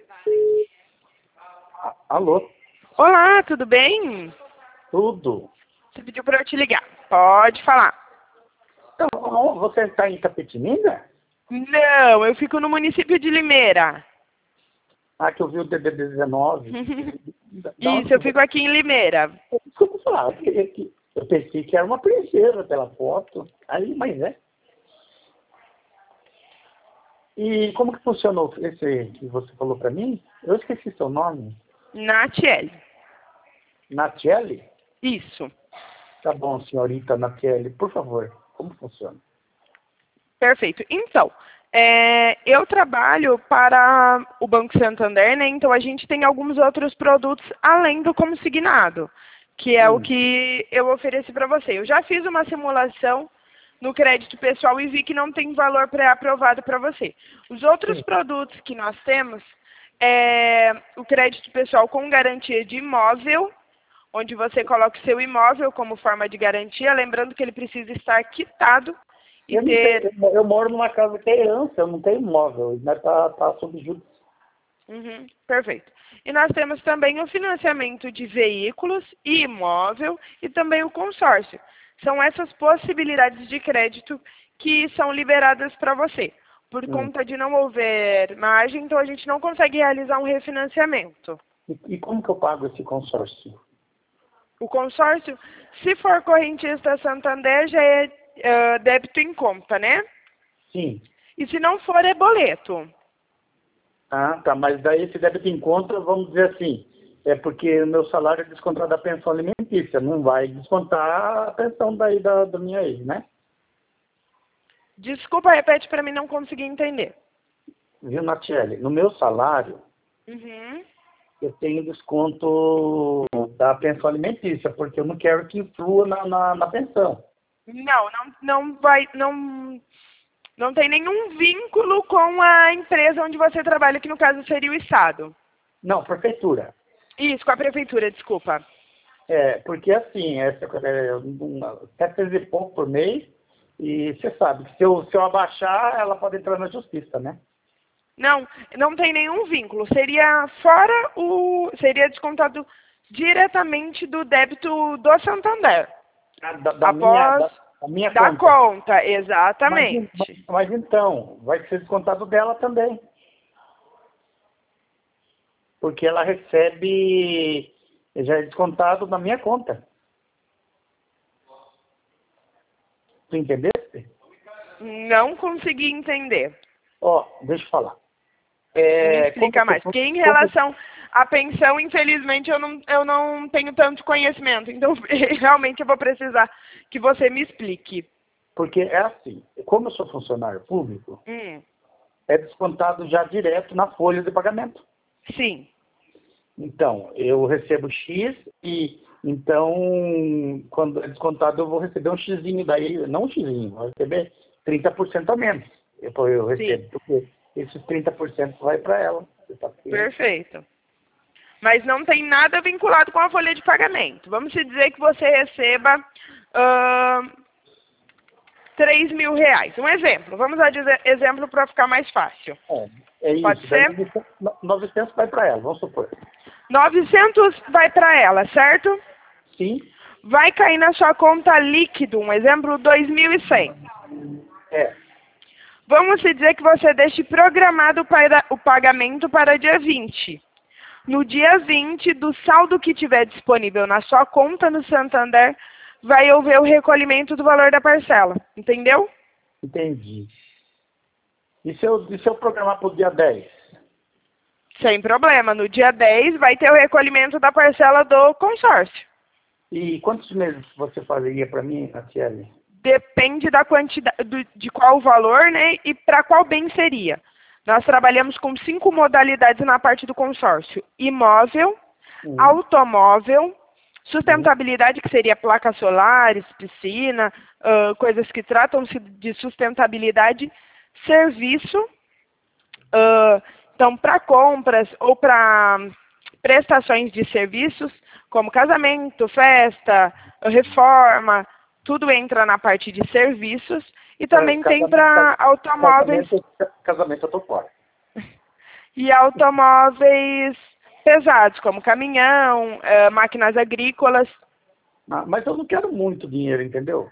Alô? Olá, tudo bem? Tudo. Você pediu para eu te ligar. Pode falar. Então, você está em Itapetininga? Não, eu fico no município de Limeira. Ah, que eu vi o DDD-19. Isso, eu fico aqui em Limeira. Desculpa falar, eu pensei que era uma princesa pela foto. Aí, mas é. E como que funcionou esse que você falou para mim? Eu esqueci seu nome. Natiele. Natiele? Isso. Tá bom, senhorita Natiele. Por favor, como funciona? Perfeito. Então, eu trabalho para o Banco Santander, né? Então a gente tem alguns outros produtos além do consignado, que é o que eu ofereci para você. Eu já fiz uma simulação no crédito pessoal e vi que não tem valor pré-aprovado para você. Os outros produtos que nós temos é o crédito pessoal com garantia de imóvel, onde você coloca o seu imóvel como forma de garantia, lembrando que ele precisa estar quitado e eu moro numa casa que é herança, eu não tenho imóvel, ainda tá sob juros. Perfeito. E nós temos também o financiamento de veículos e imóvel e também o consórcio. São essas possibilidades de crédito que são liberadas para você. Por conta de não haver margem, então a gente não consegue realizar um refinanciamento. E como que eu pago esse consórcio? O consórcio, se for correntista Santander, já é débito em conta, né? Sim. E se não for, é boleto. Ah, tá, mas daí esse débito em conta, vamos dizer assim, é porque o meu salário é descontado da pensão alimentícia, não vai descontar a pensão daí da minha ex, né? Desculpa, repete para mim não conseguir entender. Viu, Natiele? No meu salário, eu tenho desconto da pensão alimentícia, porque eu não quero que influa na pensão. Não tem nenhum vínculo com a empresa onde você trabalha, que no caso seria o Estado. Não, prefeitura. Isso, com a prefeitura, desculpa. Porque assim, 700 e pouco por mês, e você sabe que se eu abaixar, ela pode entrar na justiça, né? Não tem nenhum vínculo. Seria descontado diretamente do débito do Santander. Da minha conta, exatamente. Mas então, vai ser descontado dela também. Porque ela recebe, já é descontado da minha conta. Tu entendeste? Não consegui entender. Deixa eu falar. Me explica mais. Porque em relação à pensão, infelizmente, eu não tenho tanto conhecimento. Então, realmente, eu vou precisar que você me explique. Porque é assim, como eu sou funcionário público, é descontado já direto na folha de pagamento. Sim. Então, eu recebo X e, então, quando é descontado, eu vou receber um Xzinho daí, não um Xzinho, vou receber 30% a menos. Eu recebo, porque esses 30% vai para ela. Perfeito. Mas não tem nada vinculado com a folha de pagamento. Vamos dizer que você receba R$3.000. Um exemplo. Vamos dar exemplo para ficar mais fácil. É isso. Pode ser? 900 vai para ela, vamos supor. 900 vai para ela, certo? Sim. Vai cair na sua conta líquido, um exemplo, 2.100. Vamos dizer que você deixe programado o pagamento para dia 20. No dia 20, do saldo que tiver disponível na sua conta no Santander, vai haver o recolhimento do valor da parcela. Entendeu? Entendi. E se eu programar para o dia 10? Sem problema. No dia 10 vai ter o recolhimento da parcela do consórcio. E quantos meses você faria para mim, Natiele? Depende da quantidade, de qual valor, né? E para qual bem seria. Nós trabalhamos com 5 modalidades na parte do consórcio: imóvel, automóvel, sustentabilidade, que seria placas solares, piscina, coisas que tratam-se de sustentabilidade, serviço, então para compras ou para prestações de serviços, como casamento, festa, reforma, tudo entra na parte de serviços. E também tem para automóveis. Casamento eu tô fora. e automóveis pesados, como caminhão, máquinas agrícolas. Mas eu não quero muito dinheiro, entendeu?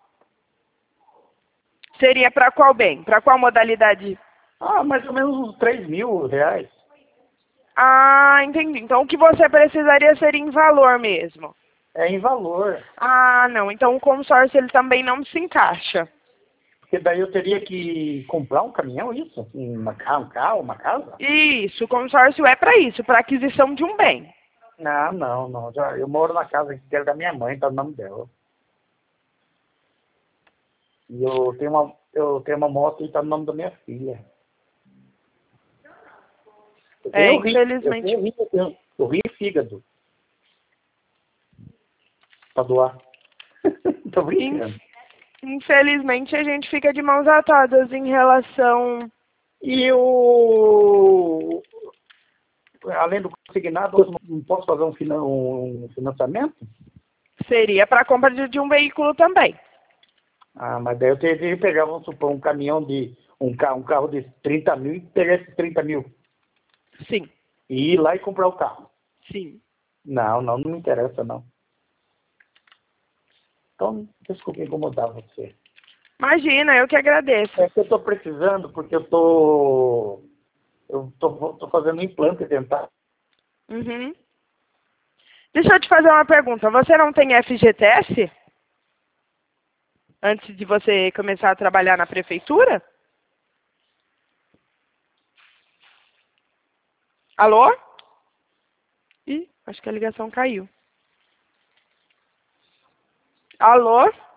Seria para qual bem? Para qual modalidade? Mais ou menos uns R$ 3.000. Ah, entendi. Então o que você precisaria seria em valor mesmo. É em valor. Ah, não. Então o consórcio ele também não se encaixa. Porque daí eu teria que comprar um caminhão, isso? Um carro, uma casa? Isso, o consórcio é para isso, para aquisição de um bem. Não. Eu moro na casa que era da minha mãe, tá no nome dela. E eu tenho uma moto e tá no nome da minha filha. Infelizmente. Eu ri fígado. Pra doar. Tô brincando. Infelizmente a gente fica de mãos atadas em relação. E além do consignado, eu não posso fazer um financiamento? Seria para a compra de um veículo também. Mas daí eu teria que pegar, vamos supor, um caminhão um carro de 30 mil e pegar esses 30 mil. Sim. E ir lá e comprar o carro. Sim. Não me interessa, não. Então, desculpe incomodar você. Imagina, eu que agradeço. É que eu estou precisando, porque eu tô fazendo implante dentário. Uhum. Deixa eu te fazer uma pergunta. Você não tem FGTS? Antes de você começar a trabalhar na prefeitura? Alô? Ih, acho que a ligação caiu. Alô?